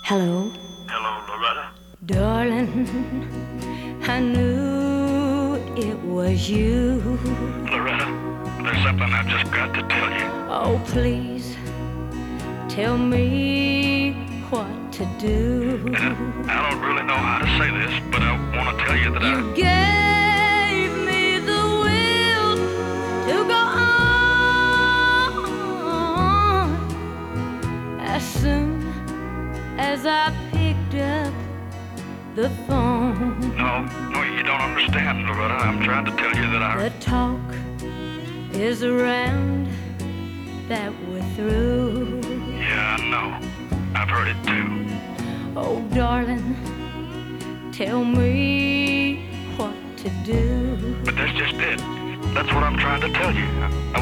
Hello, Hello, Loretta. darling. I knew it was you. Loretta, there's something I've just got to tell you. Oh, please tell me what to do. I don't really know how to say this, but I want to tell you that You gave me the will to go on as soon as I picked up the phone. No, you don't understand, Loretta. I'm trying to tell you that The talk is around that we're through. Yeah, I know. I've heard it too. Oh, darling, tell me what to do. But that's just it. That's what I'm trying to tell you. I